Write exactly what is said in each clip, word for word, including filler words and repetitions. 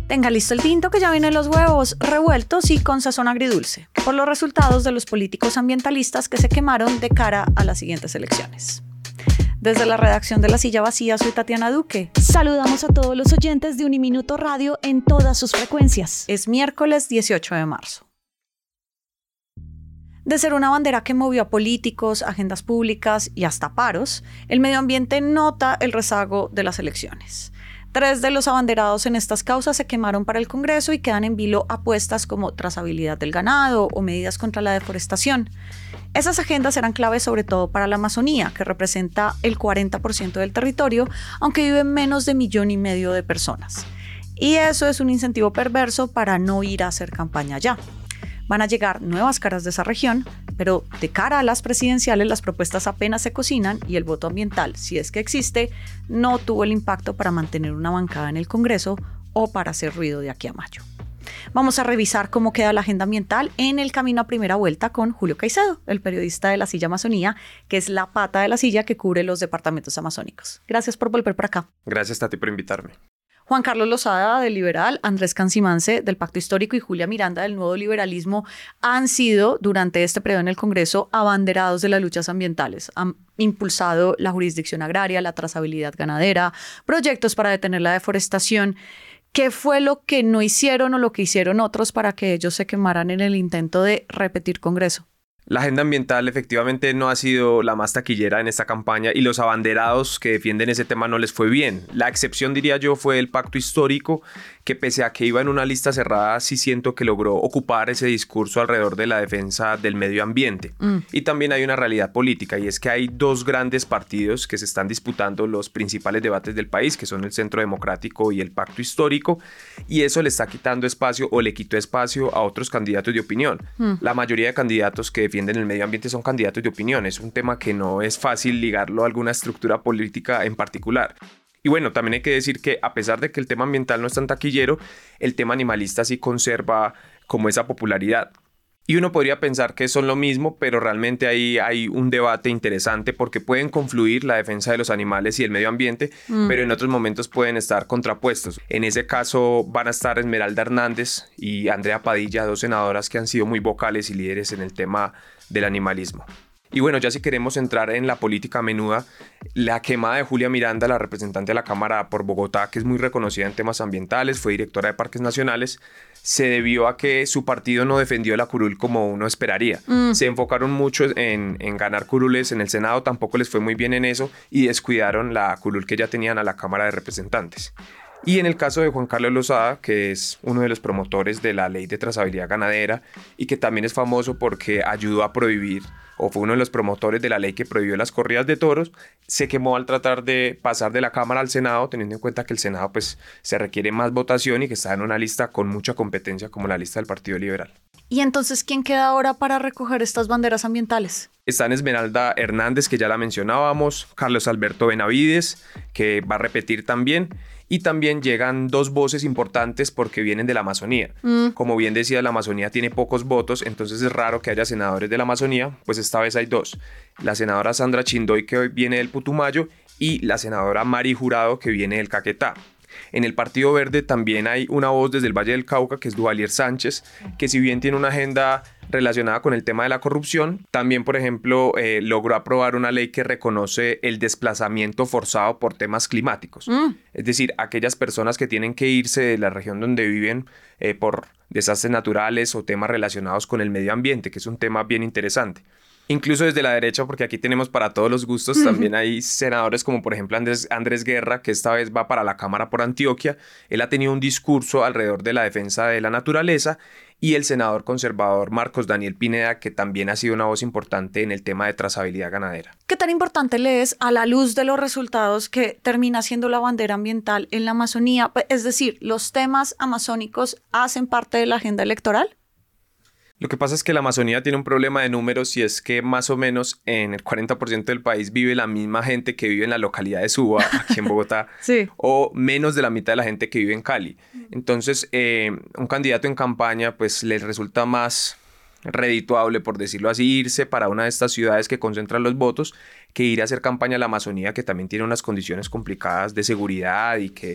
Tenga listo el tinto que ya vienen los huevos revueltos y con sazón agridulce, por los resultados de los políticos ambientalistas que se quemaron de cara a las siguientes elecciones. Desde la redacción de La Silla Vacía, soy Tatiana Duque. Saludamos a todos los oyentes de Uniminuto Radio en todas sus frecuencias. Es miércoles dieciocho de marzo. De ser una bandera que movió a políticos, agendas públicas y hasta paros, el medio ambiente nota el rezago de las elecciones. Tres de los abanderados en estas causas se quemaron para el Congreso y quedan en vilo apuestas como trazabilidad del ganado o medidas contra la deforestación. Esas agendas eran claves sobre todo para la Amazonía, que representa el cuarenta por ciento del territorio, aunque viven menos de millón y medio de personas. Y eso es un incentivo perverso para no ir a hacer campaña allá. Van a llegar nuevas caras de esa región, pero de cara a las presidenciales las propuestas apenas se cocinan y el voto ambiental, si es que existe, no tuvo el impacto para mantener una bancada en el Congreso o para hacer ruido de aquí a mayo. Vamos a revisar cómo queda la agenda ambiental en el camino a primera vuelta con Julio Caicedo, el periodista de La Silla Amazonía, que es la pata de la silla que cubre los departamentos amazónicos. Gracias por volver por acá. Gracias, Tati, por invitarme. Juan Carlos Lozada, del Liberal, Andrés Cancimance, del Pacto Histórico, y Julia Miranda, del Nuevo Liberalismo, han sido, durante este periodo en el Congreso, abanderados de las luchas ambientales. Han impulsado la jurisdicción agraria, la trazabilidad ganadera, proyectos para detener la deforestación. ¿Qué fue lo que no hicieron o lo que hicieron otros para que ellos se quemaran en el intento de repetir Congreso? La agenda ambiental efectivamente no ha sido la más taquillera en esta campaña y los abanderados que defienden ese tema no les fue bien. La excepción, diría yo, fue el Pacto Histórico, que pese a que iba en una lista cerrada, sí siento que logró ocupar ese discurso alrededor de la defensa del medio ambiente. Mm. Y también hay una realidad política, y es que hay dos grandes partidos que se están disputando los principales debates del país, que son el Centro Democrático y el Pacto Histórico, y eso le está quitando espacio o le quitó espacio a otros candidatos de opinión. Mm. La mayoría de candidatos que defienden el medio ambiente son candidatos de opinión. Es un tema que no es fácil ligarlo a alguna estructura política en particular. Y bueno, también hay que decir que a pesar de que el tema ambiental no es tan taquillero, el tema animalista sí conserva como esa popularidad. Y uno podría pensar que son lo mismo, pero realmente ahí hay un debate interesante porque pueden confluir la defensa de los animales y el medio ambiente, mm. pero en otros momentos pueden estar contrapuestos. En ese caso van a estar Esmeralda Hernández y Andrea Padilla, dos senadoras que han sido muy vocales y líderes en el tema del animalismo. Y bueno, ya si queremos entrar en la política menuda, la quemada de Julia Miranda, la representante de la Cámara por Bogotá, que es muy reconocida en temas ambientales, fue directora de Parques Nacionales, se debió a que su partido no defendió la curul como uno esperaría. Mm. Se enfocaron mucho en, en ganar curules en el Senado, tampoco les fue muy bien en eso y descuidaron la curul que ya tenían a la Cámara de Representantes. Y en el caso de Juan Carlos Lozada, que es uno de los promotores de la ley de trazabilidad ganadera y que también es famoso porque ayudó a prohibir o fue uno de los promotores de la ley que prohibió las corridas de toros, se quemó al tratar de pasar de la Cámara al Senado, teniendo en cuenta que el Senado pues, se requiere más votación y que está en una lista con mucha competencia como la lista del Partido Liberal. ¿Y entonces quién queda ahora para recoger estas banderas ambientales? Están Esmeralda Hernández, que ya la mencionábamos, Carlos Alberto Benavides, que va a repetir también, y también llegan dos voces importantes porque vienen de la Amazonía. Mm. Como bien decía, la Amazonía tiene pocos votos, entonces es raro que haya senadores de la Amazonía, pues esta vez hay dos. La senadora Sandra Chindoy, que viene del Putumayo, y la senadora Mari Jurado, que viene del Caquetá. En el Partido Verde también hay una voz desde el Valle del Cauca, que es Duvalier Sánchez, que si bien tiene una agenda relacionada con el tema de la corrupción, también, por ejemplo, eh, logró aprobar una ley que reconoce el desplazamiento forzado por temas climáticos. Mm. Es decir, aquellas personas que tienen que irse de la región donde viven eh, por desastres naturales o temas relacionados con el medio ambiente, que es un tema bien interesante. Incluso desde la derecha, porque aquí tenemos para todos los gustos, uh-huh. también hay senadores como por ejemplo Andrés, Andrés Guerra, que esta vez va para la Cámara por Antioquia. Él ha tenido un discurso alrededor de la defensa de la naturaleza, y el senador conservador Marcos Daniel Pineda, que también ha sido una voz importante en el tema de trazabilidad ganadera. ¿Qué tan importante le es a la luz de los resultados que termina siendo la bandera ambiental en la Amazonía? Es decir, ¿los temas amazónicos hacen parte de la agenda electoral? Lo que pasa es que la Amazonía tiene un problema de números, y es que más o menos en el cuarenta por ciento del país vive la misma gente que vive en la localidad de Suba, aquí en Bogotá, sí. o menos de la mitad de la gente que vive en Cali. Entonces, eh, un candidato en campaña pues les resulta más redituable, por decirlo así, irse para una de estas ciudades que concentran los votos que ir a hacer campaña a la Amazonía, que también tiene unas condiciones complicadas de seguridad y que,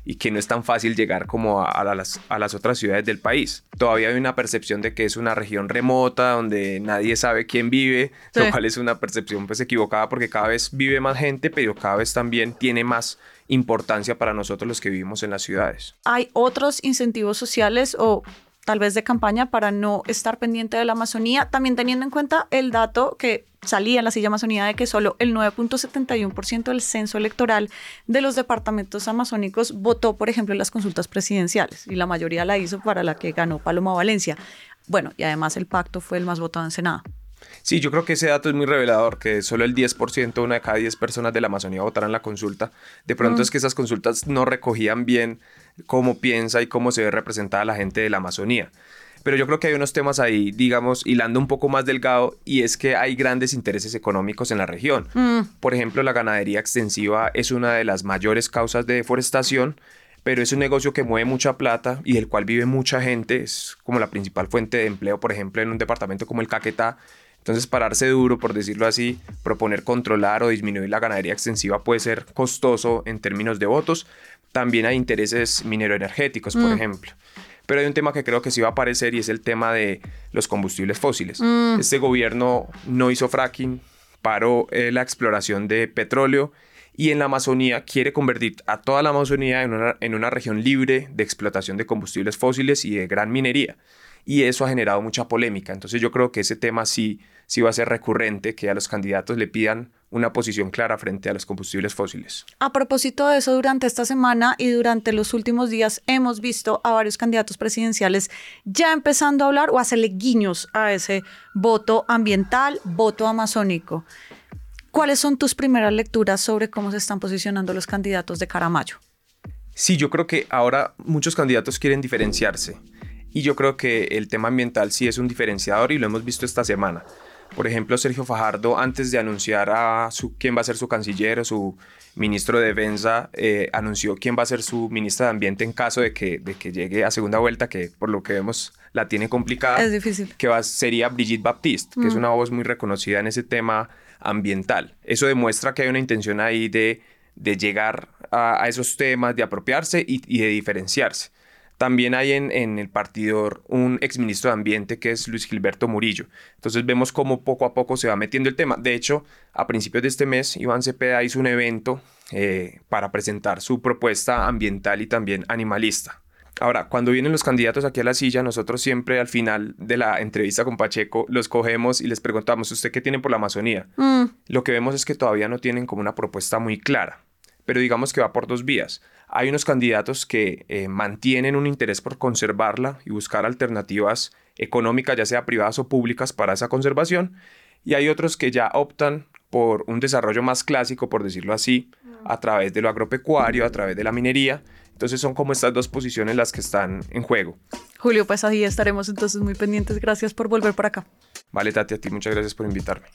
y que no es tan fácil llegar como a, a, las, a las otras ciudades del país. Todavía hay una percepción de que es una región remota donde nadie sabe quién vive, sí. Lo cual es una percepción pues equivocada porque cada vez vive más gente, pero cada vez también tiene más importancia para nosotros los que vivimos en las ciudades. ¿Hay otros incentivos sociales o tal vez de campaña para no estar pendiente de la Amazonía, también teniendo en cuenta el dato que salía en la silla Amazonía de que solo el nueve punto setenta y uno por ciento del censo electoral de los departamentos amazónicos votó, por ejemplo, en las consultas presidenciales, y la mayoría la hizo para la que ganó Paloma Valencia? Bueno, y además el pacto fue el más votado en Senado. Sí, yo creo que ese dato es muy revelador, que solo el diez por ciento, una de cada diez personas de la Amazonía votaron la consulta. De pronto mm. es que esas consultas no recogían bien cómo piensa y cómo se ve representada la gente de la Amazonía. Pero yo creo que hay unos temas ahí, digamos, hilando un poco más delgado, y es que hay grandes intereses económicos en la región. Mm. Por ejemplo, la ganadería extensiva es una de las mayores causas de deforestación, pero es un negocio que mueve mucha plata y del cual vive mucha gente. Es como la principal fuente de empleo, por ejemplo, en un departamento como el Caquetá. Entonces, pararse duro, por decirlo así, proponer controlar o disminuir la ganadería extensiva puede ser costoso en términos de votos. También hay intereses mineroenergéticos, por mm. ejemplo. Pero hay un tema que creo que sí va a aparecer y es el tema de los combustibles fósiles. Mm. Este gobierno no hizo fracking, paró eh, la exploración de petróleo y en la Amazonía quiere convertir a toda la Amazonía en una, en una región libre de explotación de combustibles fósiles y de gran minería. Y eso ha generado mucha polémica. Entonces yo creo que ese tema sí, sí va a ser recurrente, que a los candidatos le pidan una posición clara frente a los combustibles fósiles. A propósito de eso, durante esta semana y durante los últimos días hemos visto a varios candidatos presidenciales ya empezando a hablar o hacerle guiños a ese voto ambiental, voto amazónico. ¿Cuáles son tus primeras lecturas sobre cómo se están posicionando los candidatos de cara a mayo? Sí, yo creo que ahora muchos candidatos quieren diferenciarse. Y yo creo que el tema ambiental sí es un diferenciador y lo hemos visto esta semana. Por ejemplo, Sergio Fajardo, antes de anunciar a su, quién va a ser su canciller o su ministro de Defensa, eh, anunció quién va a ser su ministra de Ambiente en caso de que, de que llegue a segunda vuelta, que por lo que vemos la tiene complicada. Es difícil. Que va, sería Brigitte Baptiste, que mm. es una voz muy reconocida en ese tema ambiental. Eso demuestra que hay una intención ahí de, de llegar a, a esos temas, de apropiarse y, y de diferenciarse. También hay en, en el partidor un exministro de Ambiente que es Luis Gilberto Murillo. Entonces vemos cómo poco a poco se va metiendo el tema. De hecho, a principios de este mes, Iván Cepeda hizo un evento eh, para presentar su propuesta ambiental y también animalista. Ahora, cuando vienen los candidatos aquí a la silla, nosotros siempre al final de la entrevista con Pacheco los cogemos y les preguntamos, ¿usted qué tiene por la Amazonía? Mm. Lo que vemos es que todavía no tienen como una propuesta muy clara, pero digamos que va por dos vías. Hay unos candidatos que eh, mantienen un interés por conservarla y buscar alternativas económicas, ya sea privadas o públicas, para esa conservación. Y hay otros que ya optan por un desarrollo más clásico, por decirlo así, a través de lo agropecuario, a través de la minería. Entonces son como estas dos posiciones las que están en juego. Julio, pues ahí estaremos entonces muy pendientes. Gracias por volver por acá. Vale, Tati, a ti muchas gracias por invitarme.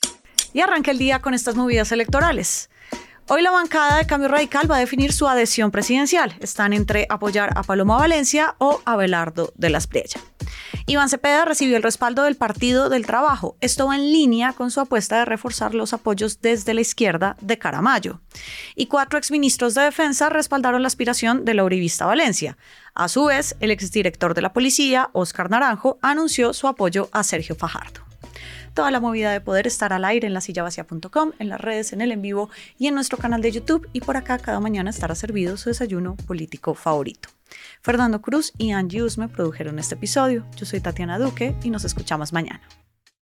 Y arranca el día con estas movidas electorales. Hoy la bancada de Cambio Radical va a definir su adhesión presidencial. Están entre apoyar a Paloma Valencia o a Abelardo de la Espriella. Iván Cepeda recibió el respaldo del Partido del Trabajo. Esto va en línea con su apuesta de reforzar los apoyos desde la izquierda de cara a mayo. Y cuatro exministros de Defensa respaldaron la aspiración de la uribista Valencia. A su vez, el exdirector de la Policía, Óscar Naranjo, anunció su apoyo a Sergio Fajardo. Toda la movida de poder estará al aire en la silla vacía punto com, en las redes, en el en vivo y en nuestro canal de YouTube. Y por acá cada mañana estará servido su desayuno político favorito. Fernando Cruz y Angie Usme produjeron este episodio. Yo soy Tatiana Duque y nos escuchamos mañana.